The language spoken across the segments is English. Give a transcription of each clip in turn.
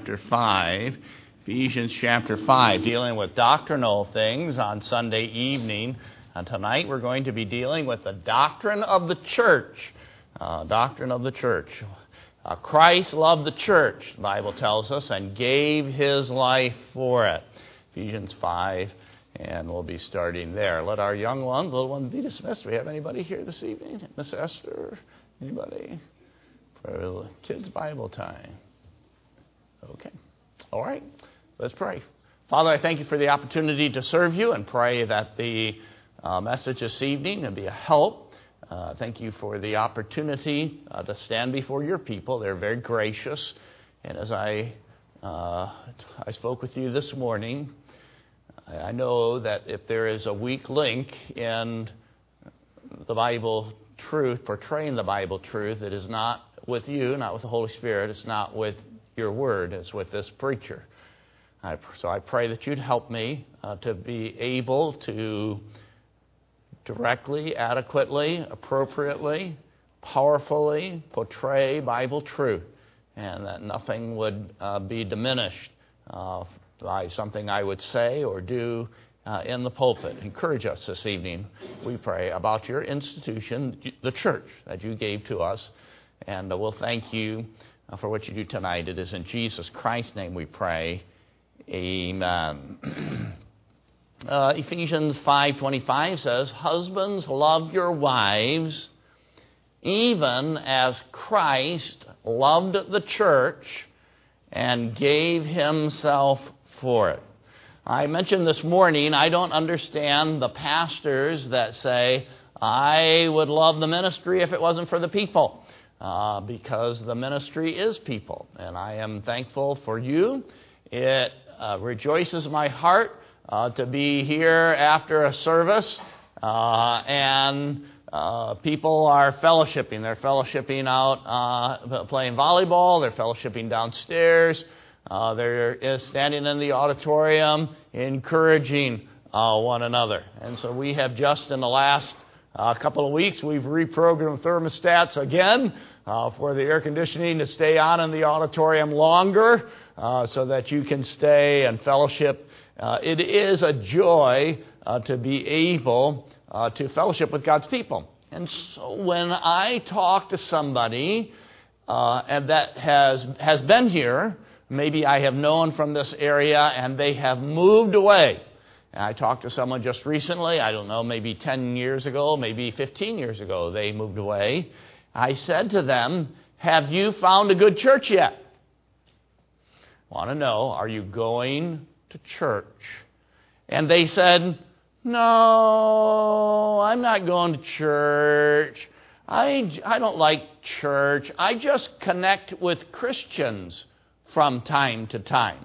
Chapter 5, Ephesians chapter 5, dealing with doctrinal things on Sunday evening. And tonight we're going to be dealing with the doctrine of the church. Doctrine of the church. Christ loved the church, the Bible tells us, and gave his life for it. Ephesians 5, and we'll be starting there. Let our young one, little one, be dismissed. Do we have anybody here this evening? Miss Esther? Anybody? For the kids' Bible time. Okay. All right. Let's pray. Father, I thank you for the opportunity to serve you and pray that the message this evening will be a help. Thank you for the opportunity to stand before your people. They're very gracious. And as I spoke with you this morning, I know that if there is a weak link in the Bible truth, portraying the Bible truth, it is not with you, not with the Holy Spirit. It's not with your word, as with this preacher. So I pray that you'd help me to be able to directly, adequately, appropriately, powerfully portray Bible truth, and that nothing would be diminished by something I would say or do in the pulpit. Encourage us this evening, we pray, about your institution, the church that you gave to us, and we'll thank you for what you do tonight. It is in Jesus Christ's name we pray. Amen. Ephesians 5:25 says, "Husbands, love your wives, even as Christ loved the church and gave himself for it." I mentioned this morning, I don't understand the pastors that say, "I would love the ministry if it wasn't for the people." Because the ministry is people, and I am thankful for you. It rejoices my heart to be here after a service, and people are fellowshipping. They're fellowshipping out playing volleyball. They're fellowshipping downstairs. They're standing in the auditorium encouraging one another. And so we have just in the last couple of weeks, we've reprogrammed thermostats again for the air conditioning to stay on in the auditorium longer so that you can stay and fellowship. It is a joy to be able to fellowship with God's people. And so when I talk to somebody and that has been here, maybe I have known from this area and they have moved away. And I talked to someone just recently, I don't know, maybe 10 years ago, maybe 15 years ago, they moved away. I said to them, "Have you found a good church yet?" I want to know, are you going to church? And they said, "No, I'm not going to church. I don't like church. I just connect with Christians from time to time."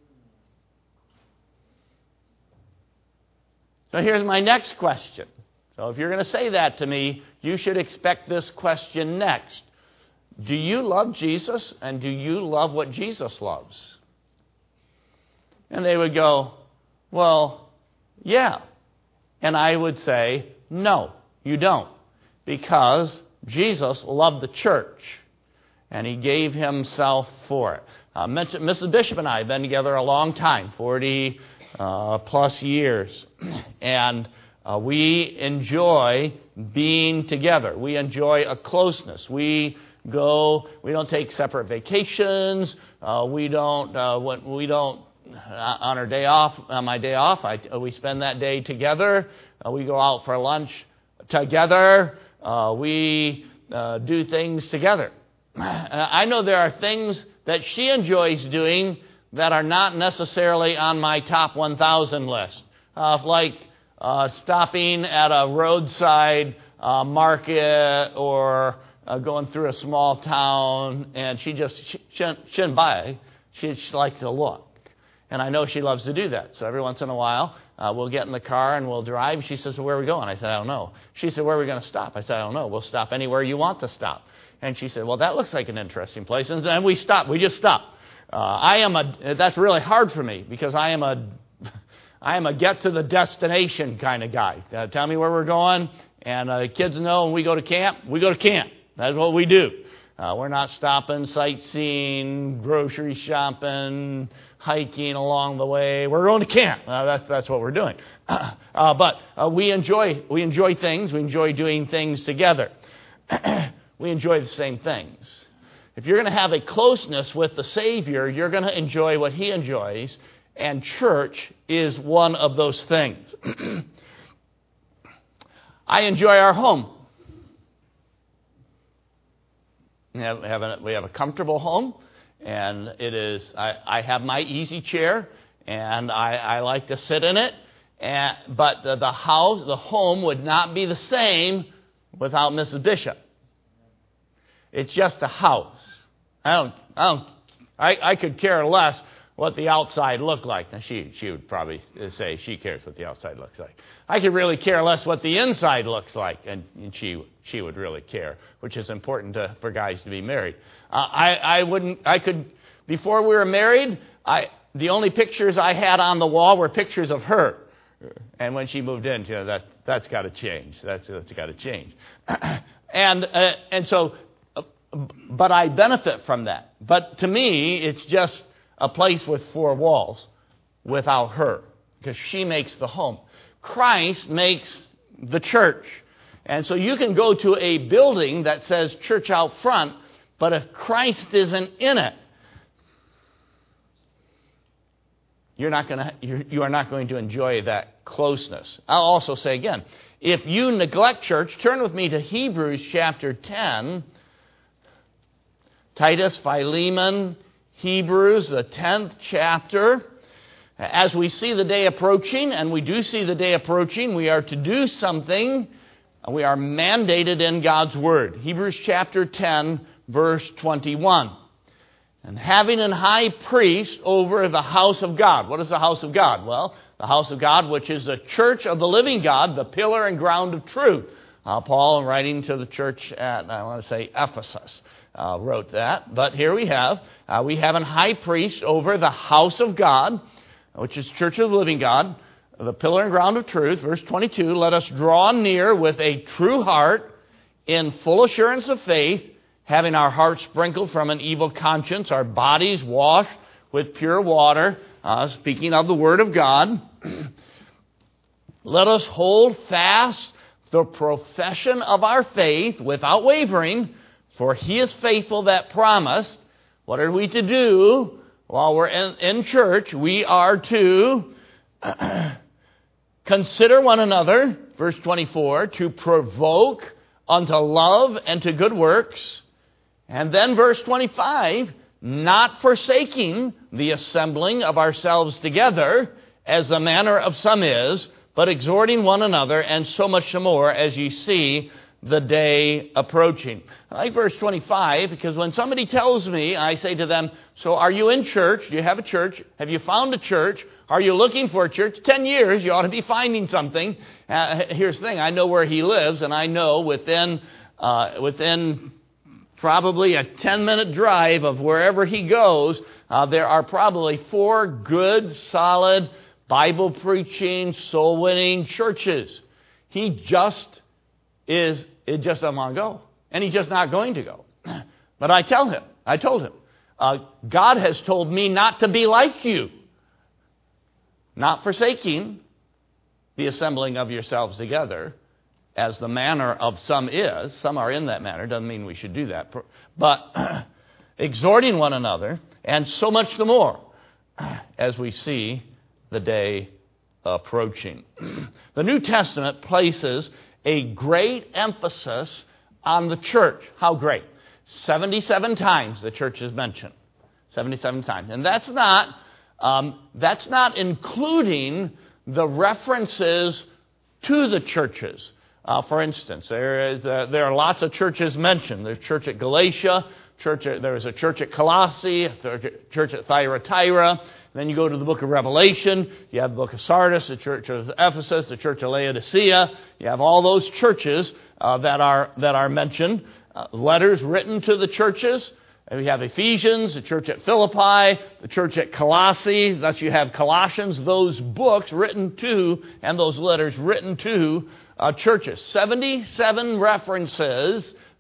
So here's my next question. So if you're going to say that to me, you should expect this question next. Do you love Jesus, and do you love what Jesus loves? And they would go, "Well, yeah." And I would say, "No, you don't. Because Jesus loved the church, and he gave himself for it." Mrs. Bishop and I have been together a long time, 40 plus years. And we enjoy being together. We enjoy a closeness. We don't take separate vacations. We don't on our day off, on my day off, we spend that day together. We go out for lunch together. We do things together. I know there are things that she enjoys doing that are not necessarily on my top 1,000 list, like stopping at a roadside market or going through a small town, and she shouldn't buy. She likes to look. And I know she loves to do that. So every once in a while, we'll get in the car and we'll drive. She says, "Where are we going?" I said, "I don't know." She said, "Where are we going to stop?" I said, "I don't know. We'll stop anywhere you want to stop." And she said, "Well, that looks like an interesting place." And then we stop. We just stop. That's really hard for me because I am a get to the destination kind of guy. Tell me where we're going, and the kids know when we go to camp, we go to camp. That's what we do. We're not stopping, sightseeing, grocery shopping, hiking along the way. We're going to camp. That's what we're doing. But we enjoy things. We enjoy doing things together. We enjoy the same things. If you're going to have a closeness with the Savior, you're going to enjoy what He enjoys, and church is one of those things. I enjoy our home. We have a comfortable home, and it is. I have my easy chair, and I like to sit in it. But the home would not be the same without Mrs. Bishop. It's just a house. I could care less what the outside looked like. Now she would probably say she cares what the outside looks like. I could really care less what the inside looks like, and she would really care, which is important for guys to be married. Before we were married, the only pictures I had on the wall were pictures of her. And when she moved in, that's got to change. That's got to change. And so, but I benefit from that. But to me, it's just a place with four walls without her, because she makes the home. Christ makes the church. And so you can go to a building that says church out front, but if Christ isn't in it, you are not going to enjoy that closeness. I'll also say again, if you neglect church, turn with me to Hebrews chapter 10. Titus, Philemon, Hebrews, the 10th chapter. As we see the day approaching, and we do see the day approaching, we are to do something. We are mandated in God's Word. Hebrews chapter 10, verse 21. And having an high priest over the house of God. What is the house of God? Well, the house of God, which is the church of the living God, the pillar and ground of truth. Paul, writing to the church at, Ephesus, wrote that. But here we have a high priest over the house of God, which is church of the living God, the pillar and ground of truth. Verse 22, let us draw near with a true heart in full assurance of faith, having our hearts sprinkled from an evil conscience, our bodies washed with pure water, speaking of the Word of God. Let us hold fast the profession of our faith without wavering, for He is faithful that promised. What are we to do while we're in church? We are to consider one another, verse 24, to provoke unto love and to good works. And then verse 25, not forsaking the assembling of ourselves together, as the manner of some is, but exhorting one another, and so much the more as ye see the day approaching. I like verse 25, because when somebody tells me, I say to them, so are you in church? Do you have a church? Have you found a church? Are you looking for a church? 10 years, you ought to be finding something. Here's the thing, I know where he lives, and I know within probably a 10-minute drive of wherever he goes, there are probably 4 good, solid, Bible-preaching, soul-winning churches. He just doesn't want to go. And he's just not going to go. But I told him, God has told me not to be like you. Not forsaking the assembling of yourselves together, as the manner of some is. Some are in that manner. Doesn't mean we should do that. But exhorting one another, and so much the more as we see the day approaching. The New Testament places a great emphasis on the church. How great? 77 times the church is mentioned. 77 times. And that's not including the references to the churches. For instance, there are lots of churches mentioned. There's church at Galatia, there's a church at Colossae, a church at Thyatira. Then you go to the book of Revelation. You have the book of Sardis, the church of Ephesus, the church of Laodicea. You have all those churches that are mentioned. Letters written to the churches. And we have Ephesians, the church at Philippi, the church at Colossae. Thus you have Colossians, those books written to, and those letters written to churches. 77 references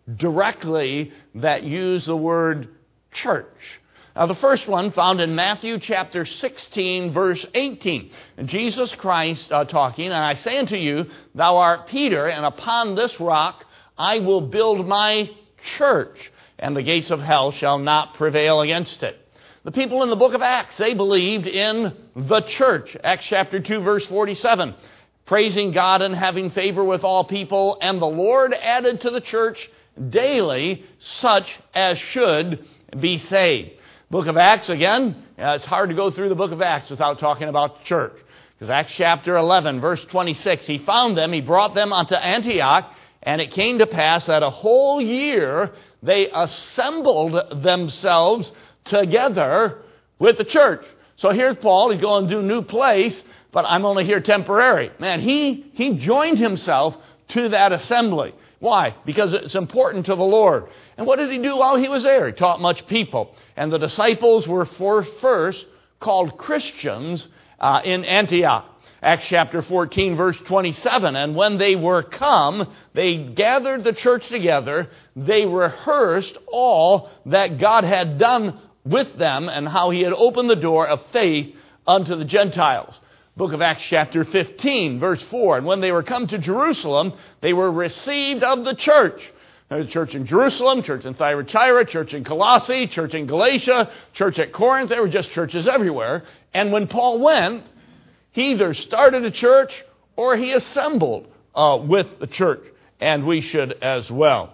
directly that use the word church. Now, the first one found in Matthew chapter 16, verse 18. And Jesus Christ talking, and I say unto you, thou art Peter, and upon this rock I will build my church, and the gates of hell shall not prevail against it. The people in the book of Acts, they believed in the church. Acts chapter 2, verse 47. Praising God and having favor with all people, and the Lord added to the church daily such as should be saved. Book of Acts, again, it's hard to go through the book of Acts without talking about the church. Because Acts chapter 11, verse 26, he found them, he brought them unto Antioch, and it came to pass that a whole year they assembled themselves together with the church. So here's Paul, he's going to a new place, but I'm only here temporary. Man, he joined himself to that assembly. Why? Because it's important to the Lord. And what did he do while he was there? He taught much people. And the disciples were first called Christians in Antioch. Acts chapter 14, verse 27. And when they were come, they gathered the church together. They rehearsed all that God had done with them and how he had opened the door of faith unto the Gentiles. Book of Acts chapter 15, verse 4. And when they were come to Jerusalem, they were received of the church. There's a church in Jerusalem, church in Thyatira, church in Colossae, church in Galatia, church at Corinth. There were just churches everywhere. And when Paul went, he either started a church or he assembled with the church. And we should as well.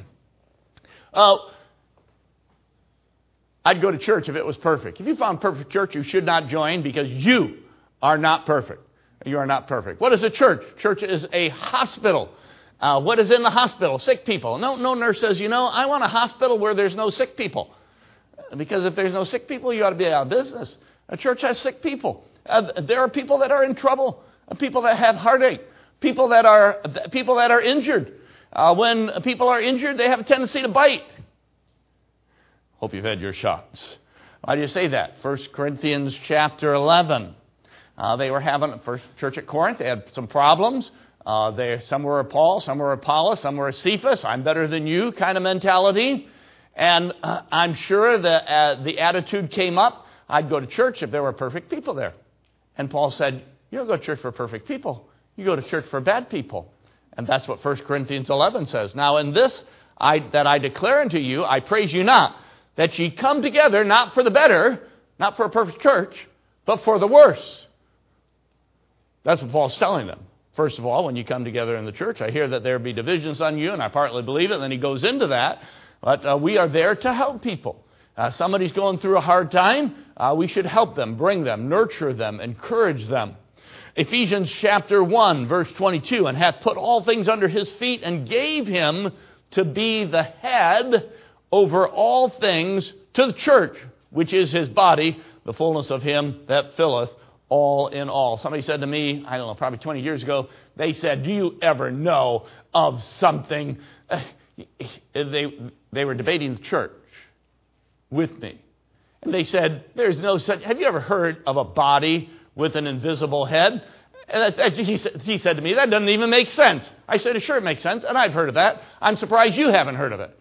I'd go to church if it was perfect. If you found perfect church, you should not join because you are not perfect. You are not perfect. What is a church? Church is a hospital. What is in the hospital? Sick people. No nurse says, I want a hospital where there's no sick people. Because if there's no sick people, you ought to be out of business. A church has sick people. There are people that are in trouble. People that have heartache. People that are injured. When people are injured, they have a tendency to bite. Hope you've had your shots. Why do you say that? 1 Corinthians chapter 11. They were having, first church at Corinth, they had some problems. Some were a Paul, some were Apollos, some were a Cephas, I'm better than you kind of mentality. And I'm sure that the attitude came up, I'd go to church if there were perfect people there. And Paul said, you don't go to church for perfect people. You go to church for bad people. And that's what 1 Corinthians 11 says. Now in this, that I declare unto you, I praise you not, that ye come together not for the better, not for a perfect church, but for the worse. That's what Paul's telling them. First of all, when you come together in the church, I hear that there be divisions on you, and I partly believe it, and then he goes into that. But we are there to help people. Somebody's going through a hard time, we should help them, bring them, nurture them, encourage them. Ephesians chapter 1, verse 22, and hath put all things under his feet, and gave him to be the head over all things to the church, which is his body, the fullness of him that filleth all in all. Somebody said to me, I don't know, probably 20 years ago, they said, do you ever know of something? They were debating the church with me. And they said, there's no such, have you ever heard of a body with an invisible head? And he said to me, that doesn't even make sense. I said, sure it makes sense, and I've heard of that. I'm surprised you haven't heard of it.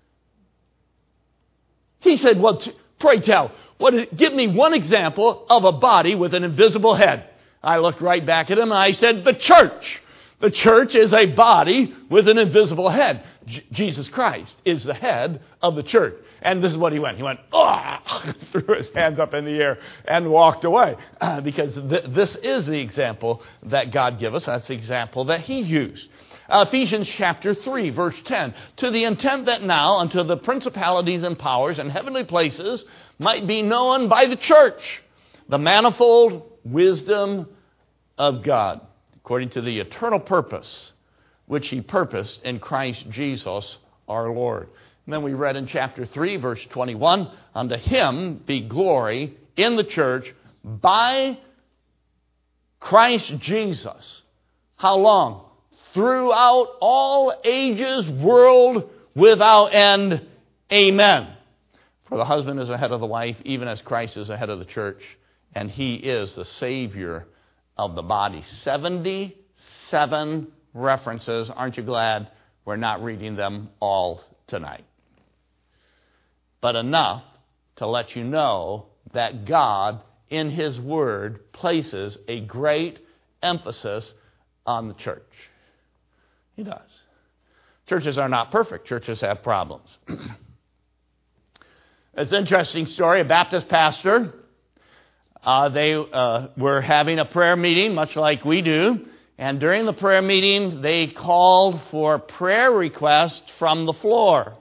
He said, well, pray tell, give me one example of a body with an invisible head. I looked right back at him and I said, the church. The church is a body with an invisible head. Jesus Christ is the head of the church. And this is what he went. He went, oh, threw his hands up in the air and walked away. Because this is the example that God gave us. That's the example that he used. Ephesians chapter 3, verse 10. To the intent that now unto the principalities and powers and heavenly places might be known by the church the manifold wisdom of God, according to the eternal purpose which he purposed in Christ Jesus our Lord. And then we read in chapter 3, verse 21, unto him be glory in the church by Christ Jesus. How long? Throughout all ages, world without end. Amen. For the husband is the head of the wife, even as Christ is the head of the church, and he is the Savior of the body. 77 references, aren't you glad, We're not reading them all tonight. But enough to let you know that God, in His Word, places a great emphasis on the church. He does. Churches are not perfect. Churches have problems. It's an interesting story. A Baptist pastor, they were having a prayer meeting, much like we do. And during the prayer meeting, they called for prayer requests from the floor.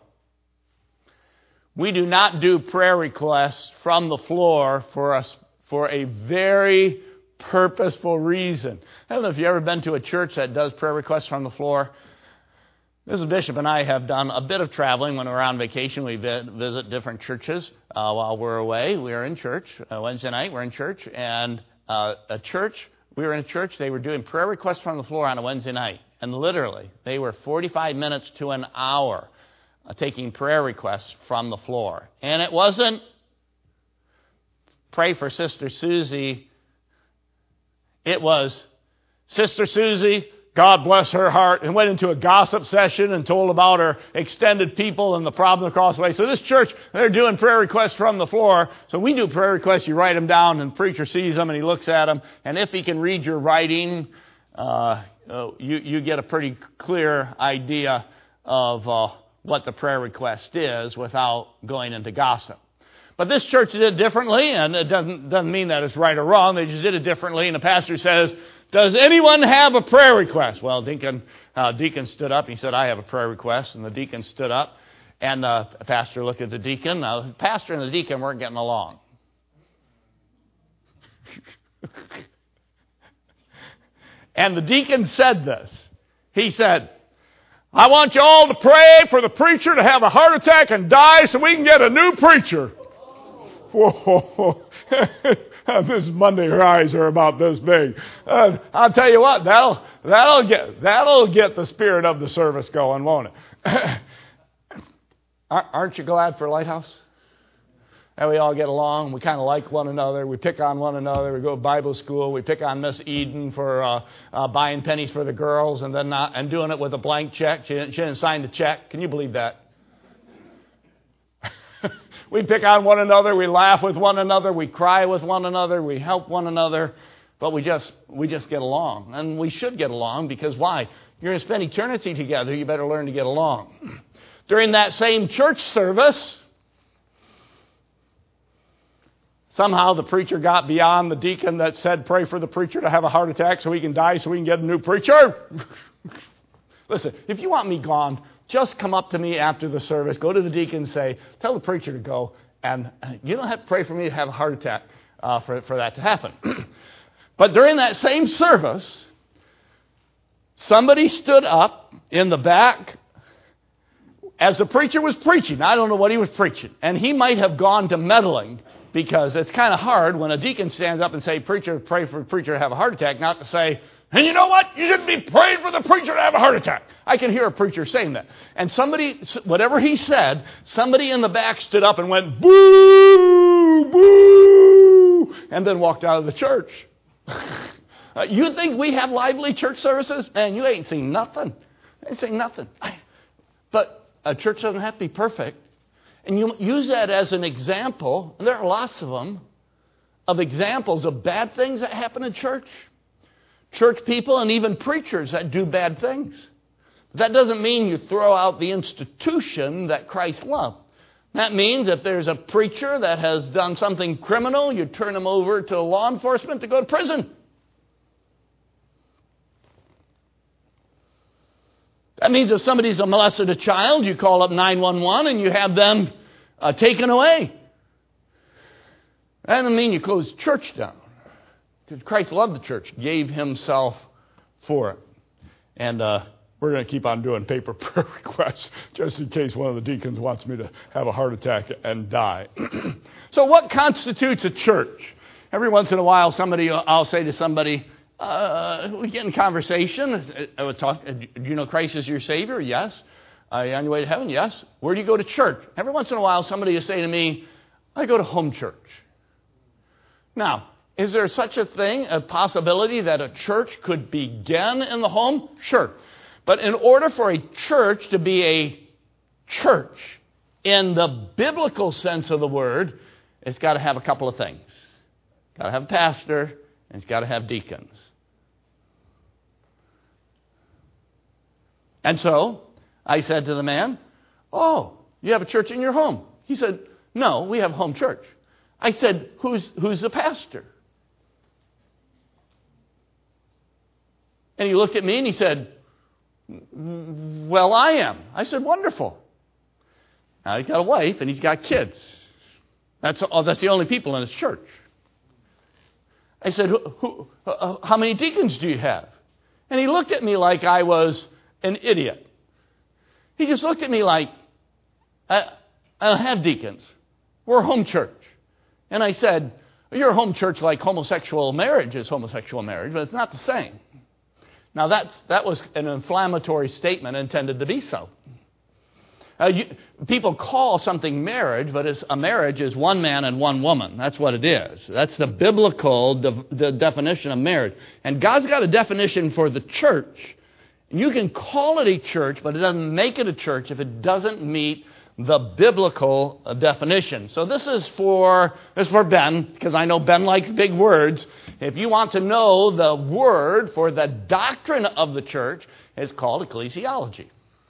We do not do prayer requests from the floor for a very purposeful reason. I don't know if you've ever been to a church that does prayer requests from the floor. Mrs. Bishop and I have done a bit of traveling. When we're on vacation, we visit different churches while we're away. We are in church. Wednesday night, we're in church. And we were in a church, they were doing prayer requests from the floor on a Wednesday night. And literally, they were 45 minutes to an hour taking prayer requests from the floor. And it wasn't pray for Sister Susie. It was, Sister Susie, God bless her heart, and went into a gossip session and told about her extended people and the problem across the way. So this church, they're doing prayer requests from the floor. So we do prayer requests, you write them down, and the preacher sees them and he looks at them. And if he can read your writing, you get a pretty clear idea of what the prayer request is without going into gossip. But this church did it differently, and it doesn't mean that it's right or wrong. They just did it differently, and the pastor says, does anyone have a prayer request? Well, deacon stood up. He said, I have a prayer request. And the deacon stood up. And the pastor looked at the deacon. Now, the pastor and the deacon weren't getting along. And the deacon said this. He said, I want you all to pray for the preacher to have a heart attack and die so we can get a new preacher. Whoa. This Monday, her eyes are about this big. I'll tell you what, that'll get the spirit of the service going, won't it? Aren't you glad for Lighthouse? And we all get along. We kind of like one another. We pick on one another. We go to Bible school. We pick on Miss Eden for buying pennies for the girls and and doing it with a blank check. She didn't sign the check. Can you believe that? We pick on one another, we laugh with one another, we cry with one another, we help one another, but we just get along. And we should get along because why? You're going to spend eternity together, you better learn to get along. During that same church service, somehow the preacher got beyond the deacon that said pray for the preacher to have a heart attack so he can die so we can get a new preacher. Listen, if you want me gone, just come up to me after the service, go to the deacon and say, tell the preacher to go, and you don't have to pray for me to have a heart attack for that to happen. But during that same service, somebody stood up in the back as the preacher was preaching. I don't know what he was preaching. And he might have gone to meddling because it's kind of hard when a deacon stands up and say, preacher, pray for the preacher to have a heart attack, not to say, and you know what? You shouldn't be praying for the preacher to have a heart attack. I can hear a preacher saying that. And somebody, whatever he said, somebody in the back stood up and went, boo, boo, and then walked out of the church. You think we have lively church services? Man, you ain't seen nothing. Ain't seen nothing. But a church doesn't have to be perfect. And you use that as an example, and there are lots of them, of examples of bad things that happen in church. Church people and even preachers that do bad things. That doesn't mean you throw out the institution that Christ loved. That means if there's a preacher that has done something criminal, you turn him over to law enforcement to go to prison. That means if somebody's molested a child, you call up 911 and you have them taken away. That doesn't mean you close church down. Because Christ loved the church, gave himself for it. And we're going to keep on doing paper prayer requests just in case one of the deacons wants me to have a heart attack and die. So what constitutes a church? Every once in a while, I'll say to somebody, we get in conversation. I would talk, do you know Christ is your Savior? Yes. Are you on your way to heaven? Yes. Where do you go to church? Every once in a while, somebody will say to me, I go to home church. Now, is there such a thing, a possibility that a church could begin in the home? Sure. But in order for a church to be a church in the biblical sense of the word, it's got to have a couple of things. It's got to have a pastor, and it's got to have deacons. And so I said to the man, "Oh, you have a church in your home?" He said, "No, we have a home church." I said, "Who's the pastor?" And he looked at me and he said, "Well, I am." I said, "Wonderful." Now he's got a wife and he's got kids. That's the only people in his church. I said, "How many deacons do you have?" And he looked at me like I was an idiot. He just looked at me like, I don't have deacons. We're a home church. And I said, "You're a home church like homosexual marriage is homosexual marriage, but it's not the same." Now that was an inflammatory statement intended to be so. People call something marriage, but a marriage is one man and one woman. That's what it is. That's the biblical the definition of marriage. And God's got a definition for the church. You can call it a church, but it doesn't make it a church if it doesn't meet the biblical definition. So this is for Ben, because I know Ben likes big words. If you want to know the word for the doctrine of the church, it's called ecclesiology.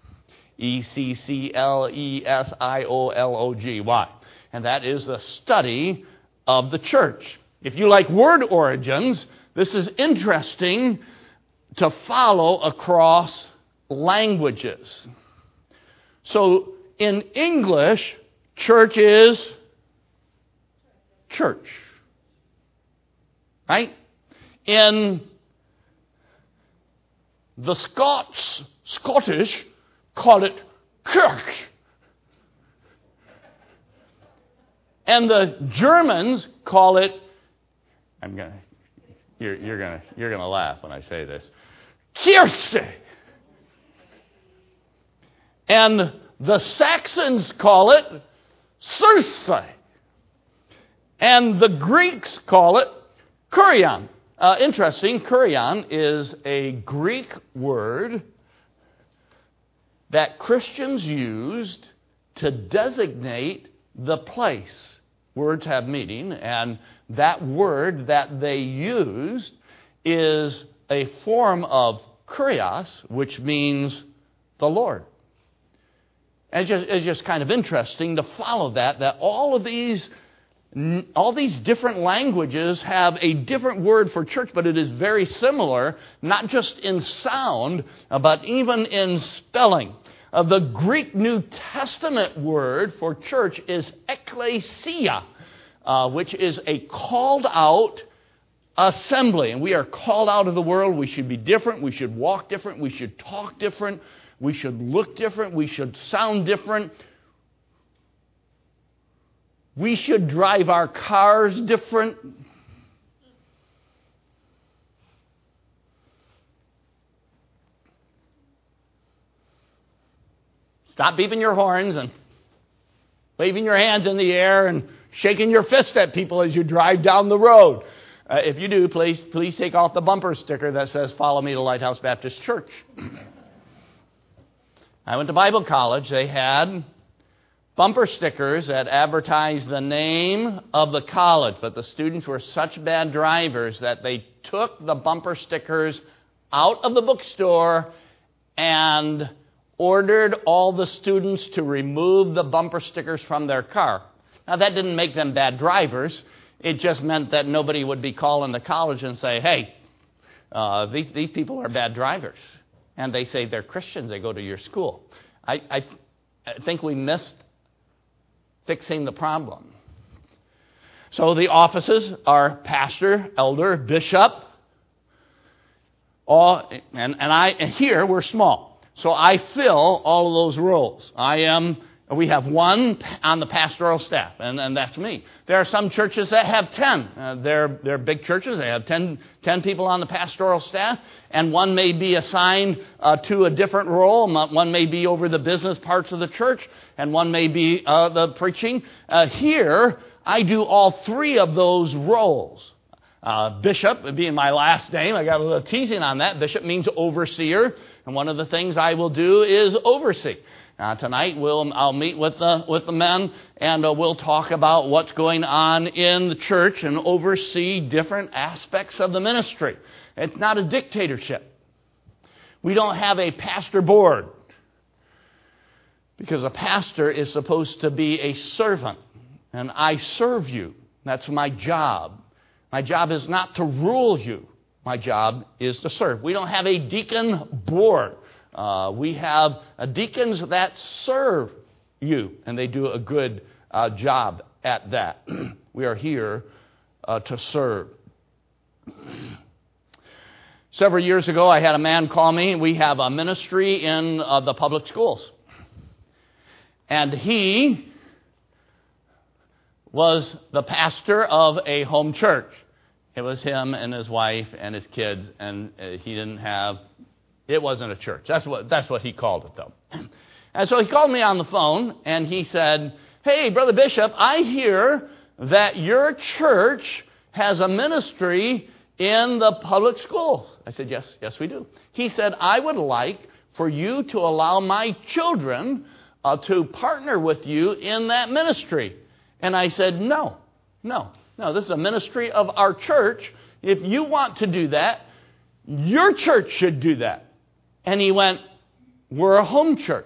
ecclesiology. And that is the study of the church. If you like word origins, this is interesting to follow across languages. So in English, church is church. Right? In the Scottish call it Kirch. And the Germans call it, you're gonna laugh when I say this, Kirche. And the Saxons call it Circe. And the Greeks call it Kurion. Interesting, Kurion is a Greek word that Christians used to designate the place. Words have meaning, and that word that they used is a form of kurios, which means the Lord. And it's just kind of interesting to follow that all these different languages have a different word for church, but it is very similar, not just in sound, but even in spelling. The Greek New Testament word for church is ekklesia, which is a called out assembly. And we are called out of the world. We should be different. We should walk different. We should talk different. We should look different. We should sound different. We should drive our cars different. Stop beeping your horns and waving your hands in the air and shaking your fist at people as you drive down the road. If you do, please take off the bumper sticker that says, "Follow me to Lighthouse Baptist Church." I went to Bible college. They had bumper stickers that advertised the name of the college, but the students were such bad drivers that they took the bumper stickers out of the bookstore and ordered all the students to remove the bumper stickers from their car. Now, that didn't make them bad drivers. It just meant that nobody would be calling the college and say, "Hey, these people are bad drivers." And they say they're Christians. They go to your school. I think we missed fixing the problem. So the offices are pastor, elder, bishop, and here we're small. So I fill all of those roles. We have one on the pastoral staff, and that's me. There are some churches that have 10. They're big churches. They have 10 people on the pastoral staff, and one may be assigned to a different role. One may be over the business parts of the church, and one may be the preaching. Here, I do all three of those roles. Bishop being my last name, I got a little teasing on that. Bishop means overseer, and one of the things I will do is oversee. Tonight I'll meet with the men, and we'll talk about what's going on in the church and oversee different aspects of the ministry. It's not a dictatorship. We don't have a pastor board, because a pastor is supposed to be a servant, and I serve you. That's my job. My job is not to rule you. My job is to serve. We don't have a deacon board. We have deacons that serve you, and they do a good job at that. We are here to serve. Several years ago, I had a man call me. We have a ministry in the public schools. And he was the pastor of a home church. It was him and his wife and his kids, and it wasn't a church. That's what he called it, though. And so he called me on the phone, and he said, "Hey, Brother Bishop, I hear that your church has a ministry in the public schools." I said, yes, we do. He said, "I would like for you to allow my children to partner with you in that ministry." And I said, no, this is a ministry of our church. If you want to do that, your church should do that. And he went, "We're a home church."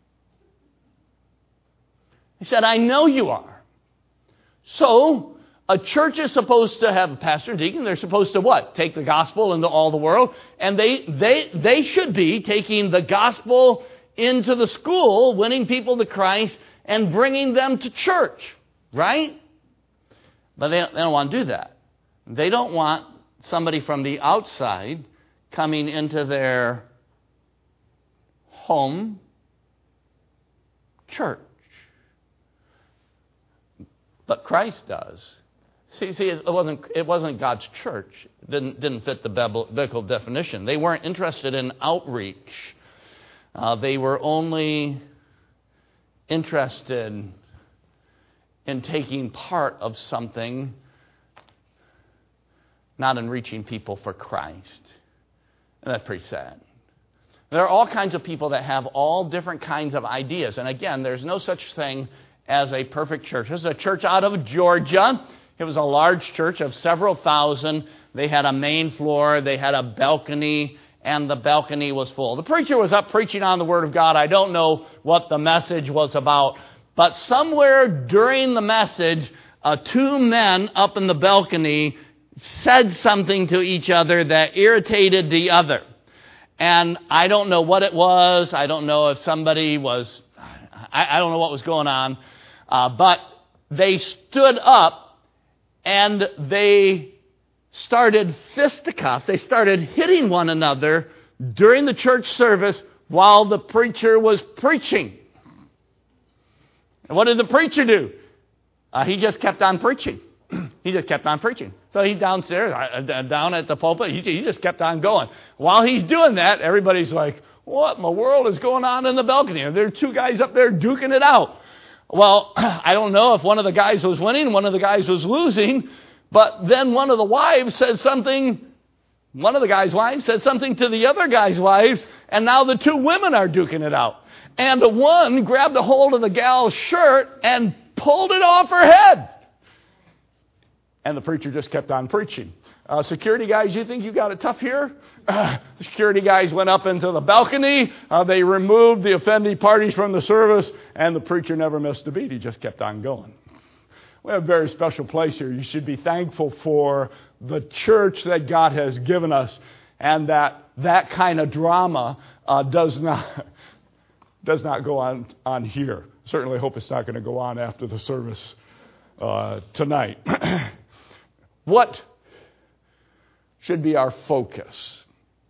He said, "I know you are. So a church is supposed to have a pastor and deacon. They're supposed to what? Take the gospel into all the world. And they should be taking the gospel into the school, winning people to Christ, and bringing them to church. Right? But they don't want to do that. They don't want somebody from the outside coming into their home church. But Christ does. See, it wasn't God's church. It didn't fit the biblical definition. They weren't interested in outreach. They were only interested in taking part of something, not in reaching people for Christ. And that's pretty sad. There are all kinds of people that have all different kinds of ideas. And again, there's no such thing as a perfect church. This is a church out of Georgia. It was a large church of several thousand. They had a main floor. They had a balcony, and the balcony was full. The preacher was up preaching on the Word of God. I don't know what the message was about. But somewhere during the message, two men up in the balcony said something to each other that irritated the other. And I don't know what it was. I don't know if somebody was... I don't know what was going on. But they stood up and they started fisticuffs. They started hitting one another during the church service while the preacher was preaching. And what did the preacher do? He just kept on preaching. He just kept on preaching. So he's downstairs, down at the pulpit. He just kept on going. While he's doing that, everybody's like, "What in the world is going on in the balcony?" And there are two guys up there duking it out. Well, I don't know if one of the guys was winning, one of the guys was losing, but then one of the wives said something. One of the guy's wives said something to the other guy's wives, and now the two women are duking it out. And the one grabbed a hold of the gal's shirt and pulled it off her head. And the preacher just kept on preaching. Security guys, you think you got it tough here? The security guys went up into the balcony. They removed the offending parties from the service, and the preacher never missed a beat. He just kept on going. We have a very special place here. You should be thankful for the church that God has given us, and that kind of drama does not go on here. Certainly hope it's not going to go on after the service tonight. What should be our focus?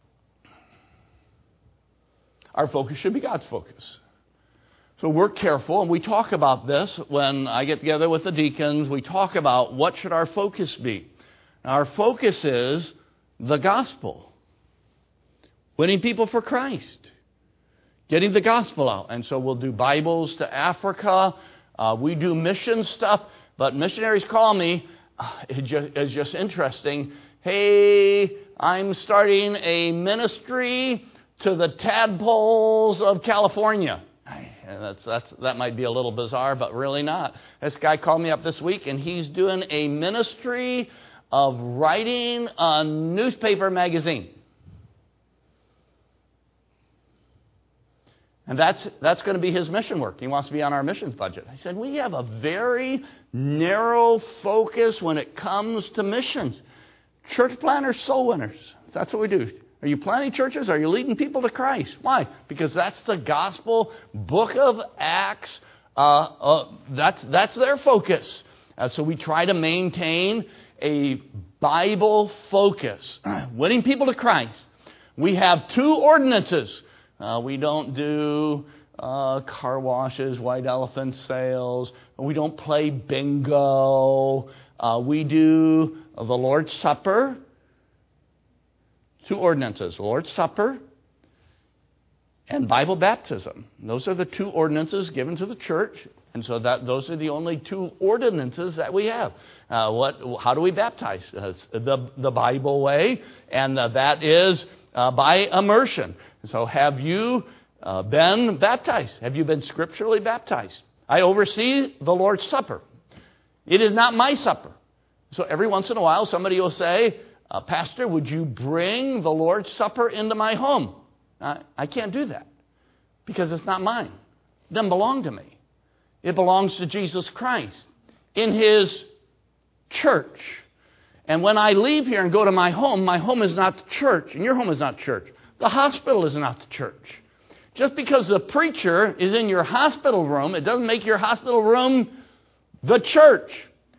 Our focus should be God's focus. So we're careful, and we talk about this when I get together with the deacons. We talk about what should our focus be. Now, our focus is the gospel. Winning people for Christ. Getting the gospel out. And so we'll do Bibles to Africa. We do mission stuff. But missionaries call me. is just interesting. Hey, I'm starting a ministry to the tadpoles of California. And that might be a little bizarre, but really not. This guy called me up this week, and he's doing a ministry of writing a newspaper magazine. And that's going to be his mission work. He wants to be on our missions budget. I said, we have a very narrow focus when it comes to missions. Church planners, soul winners. That's what we do. Are you planting churches? Are you leading people to Christ? Why? Because that's the gospel book of Acts. That's their focus. So we try to maintain a Bible focus. Winning people to Christ. We have 2 ordinances. We don't do car washes, white elephant sales. We don't play bingo. We do the Lord's Supper. 2 ordinances, the Lord's Supper and Bible baptism. Those are the 2 ordinances given to the church. And so those are the only 2 ordinances that we have. How do we baptize? The Bible way, and that is by immersion. So have you been baptized? Have you been scripturally baptized? I oversee the Lord's Supper. It is not my supper. So every once in a while somebody will say, Pastor, would you bring the Lord's Supper into my home? I can't do that because it's not mine. It doesn't belong to me. It belongs to Jesus Christ in His church. And when I leave here and go to my home is not the church, and your home is not church. The hospital is not the church. Just because the preacher is in your hospital room, it doesn't make your hospital room the church.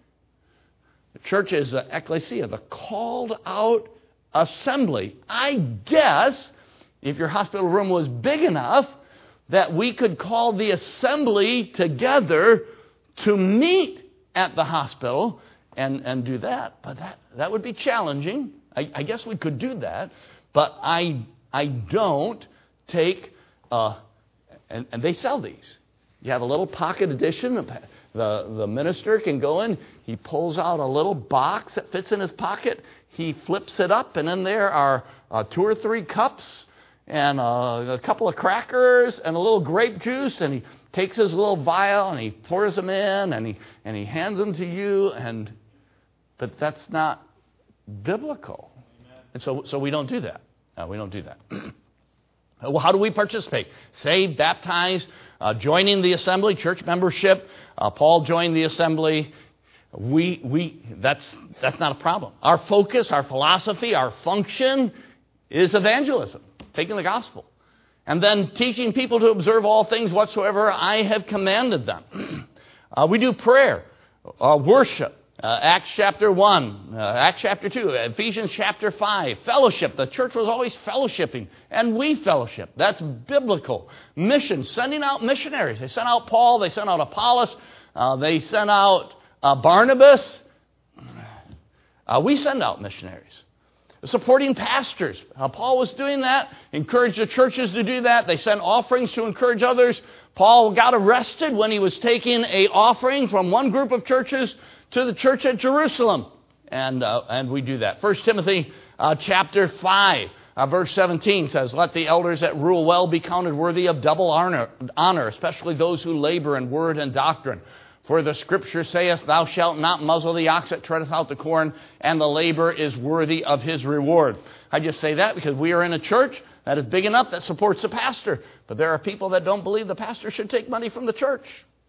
The church is the ecclesia, the called out assembly. I guess if your hospital room was big enough that we could call the assembly together to meet at the hospital and do that. But that would be challenging. I guess we could do that. But I don't take, and they sell these. You have a little pocket edition. The minister can go in. He pulls out a little box that fits in his pocket. He flips it up, and in there are 2 or 3 cups and a couple of crackers and a little grape juice. And he takes his little vial and he pours them in and he hands them to you. But that's not biblical. And so we don't do that. We don't do that. Well, how do we participate? Saved, baptized, joining the assembly, church membership. Paul joined the assembly. That's not a problem. Our focus, our philosophy, our function is evangelism, taking the gospel, and then teaching people to observe all things whatsoever I have commanded them. We do prayer, worship. Acts chapter 1, Acts chapter 2, Ephesians chapter 5, fellowship. The church was always fellowshipping, and we fellowship. That's biblical. Mission, sending out missionaries. They sent out Paul, they sent out Apollos, they sent out Barnabas. We send out missionaries. Supporting pastors. Paul was doing that, encouraged the churches to do that. They sent offerings to encourage others. Paul got arrested when he was taking an offering from one group of churches to the church at Jerusalem. And we do that. 1 Timothy chapter 5, verse 17 says, "Let the elders that rule well be counted worthy of double honor, especially those who labor in word and doctrine. For the Scripture saith, Thou shalt not muzzle the ox that treadeth out the corn, and the labor is worthy of his reward." I just say that because we are in a church that is big enough that supports the pastor. But there are people that don't believe the pastor should take money from the church.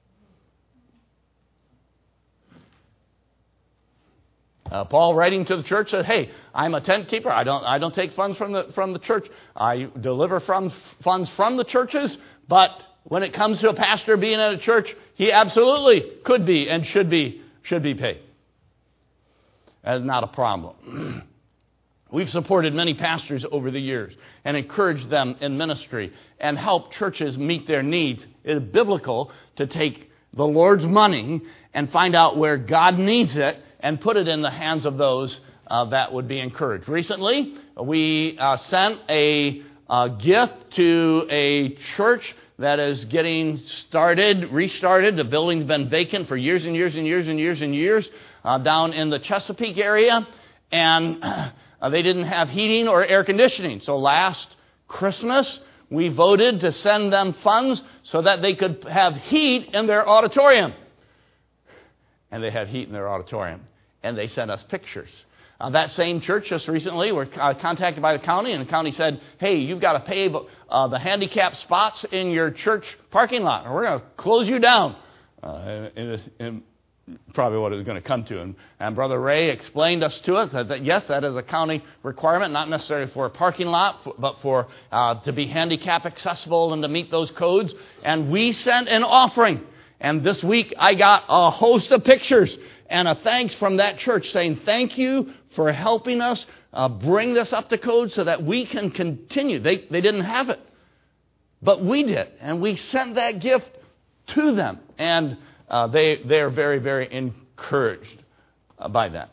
Paul, writing to the church, said, "Hey, I'm a tent keeper. I don't take funds from the church. I deliver funds from the churches. But when it comes to a pastor being at a church, he absolutely could be and should be paid. That's not a problem." We've supported many pastors over the years and encouraged them in ministry and helped churches meet their needs. It is biblical to take the Lord's money and find out where God needs it and put it in the hands of those that would be encouraged. Recently, we sent a gift to a church that is getting restarted. The building's been vacant for years and years and years and years and years. down in the Chesapeake area, and they didn't have heating or air conditioning. So last Christmas, we voted to send them funds so that they could have heat in their auditorium. And they have heat in their auditorium. And they sent us pictures. That same church just recently were contacted by the county, and the county said, hey, you've got to pave the handicap spots in your church parking lot, or we're going to close you down. And probably what it was going to come to. And Brother Ray explained to us that yes, that is a county requirement, not necessarily for a parking lot, but for to be handicap accessible and to meet those codes. And we sent an offering. And this week I got a host of pictures and a thanks from that church saying, thank you for helping us bring this up to code so that we can continue. They didn't have it, but we did. And we sent that gift to them. And they are very, very encouraged by that.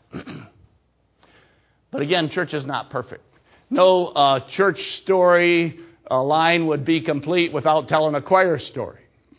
But again, church is not perfect. No church story line would be complete without telling a choir story.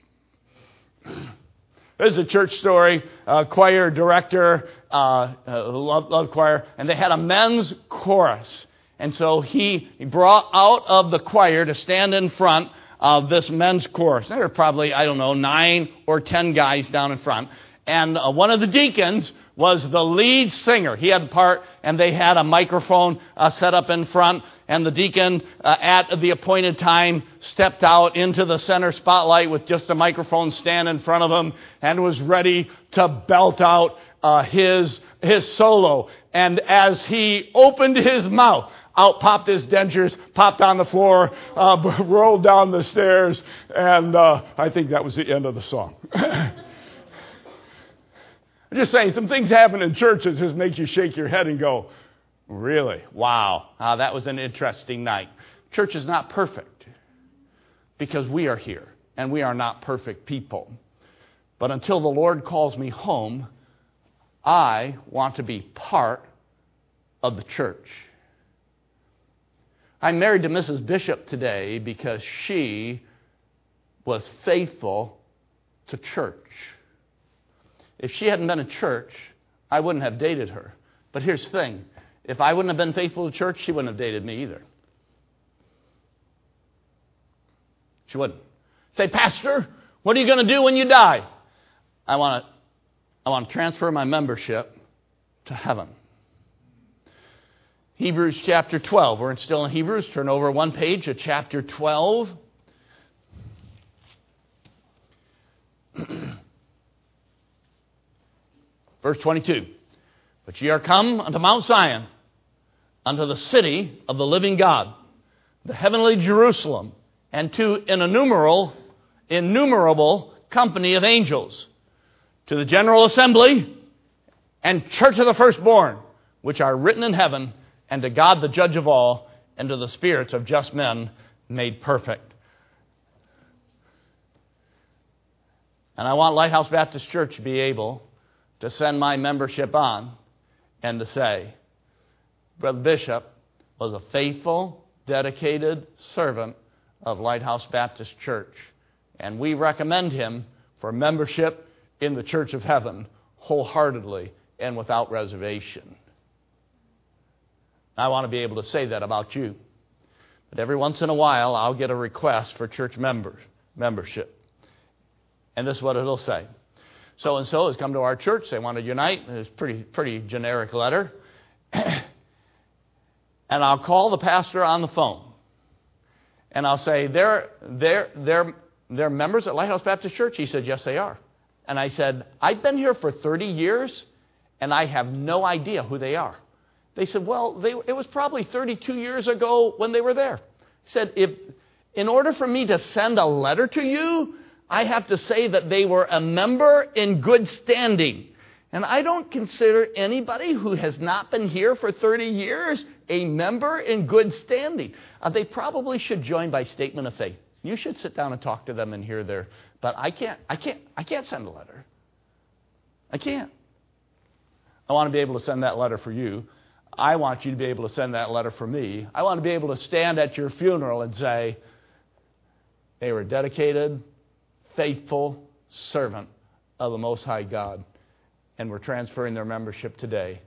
This is a church story, choir director, loved choir, and they had a men's chorus. And so he brought out of the choir to stand in front of this men's chorus. There were probably, 9 or 10 guys down in front. And one of the deacons was the lead singer. He had part, and they had a microphone set up in front. And the deacon, at the appointed time, stepped out into the center spotlight with just a microphone stand in front of him and was ready to belt out his solo. And as he opened his mouth, out popped his dentures, popped on the floor, rolled down the stairs, and I think that was the end of the song. I'm just saying, some things happen in churches that just make you shake your head and go, really? Wow, that was an interesting night. Church is not perfect because we are here, and we are not perfect people. But until the Lord calls me home, I want to be part of the church. I'm married to Mrs. Bishop today because she was faithful to church. If she hadn't been in church, I wouldn't have dated her. But here's the thing. If I wouldn't have been faithful to church, she wouldn't have dated me either. She wouldn't. Say, Pastor, what are you going to do when you die? I want to transfer my membership to heaven. Hebrews chapter 12. We're still in Hebrews. Turn over one page to chapter 12. Verse 22. But ye are come unto Mount Zion, unto the city of the living God, the heavenly Jerusalem, and to an innumerable company of angels, to the general assembly and church of the firstborn, which are written in heaven, and to God the judge of all, and to the spirits of just men made perfect. And I want Lighthouse Baptist Church to be able to send my membership on and to say, Brother Bishop was a faithful, dedicated servant of Lighthouse Baptist Church, and we recommend him for membership in the Church of Heaven wholeheartedly and without reservation. I want to be able to say that about you. But every once in a while, I'll get a request for church membership. And this is what it'll say. So-and-so has come to our church. They want to unite. It's a pretty generic letter. And I'll call the pastor on the phone. And I'll say, they're members at Lighthouse Baptist Church? He said, yes, they are. And I said, I've been here for 30 years, and I have no idea who they are. They said, well, it was probably 32 years ago when they were there. I said, in order for me to send a letter to you, I have to say that they were a member in good standing. And I don't consider anybody who has not been here for 30 years a member in good standing. They probably should join by statement of faith. You should sit down and talk to them and hear their, but I can't send a letter. I can't. I want to be able to send that letter for you. I want you to be able to send that letter for me. I want to be able to stand at your funeral and say, they were a dedicated, faithful servant of the Most High God. and we're transferring their membership today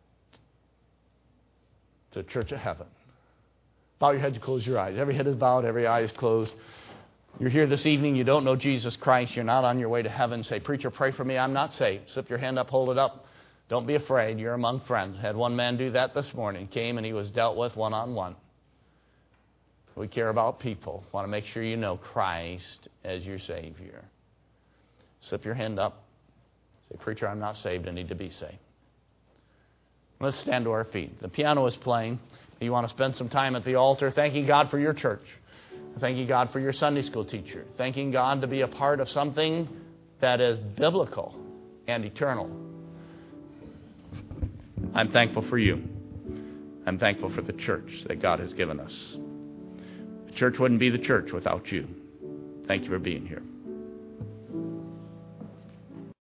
to Church of Heaven. Bow your heads and close your eyes. Every head is bowed, every eye is closed. You're here this evening, you don't know Jesus Christ, you're not on your way to heaven. Say, preacher, pray for me, I'm not saved. Slip your hand up, hold it up. Don't be afraid, you're among friends. Had one man do that this morning. Came and he was dealt with one-on-one. We care about people. Want to make sure you know Christ as your Savior. Slip your hand up. Say, preacher, I'm not saved, I need to be saved. Let's stand to our feet. The piano is playing. You want to spend some time at the altar thanking God for your church. Thanking God for your Sunday school teacher. Thanking God to be a part of something that is biblical and eternal. I'm thankful for you. I'm thankful for the church that God has given us. The church wouldn't be the church without you. Thank you for being here.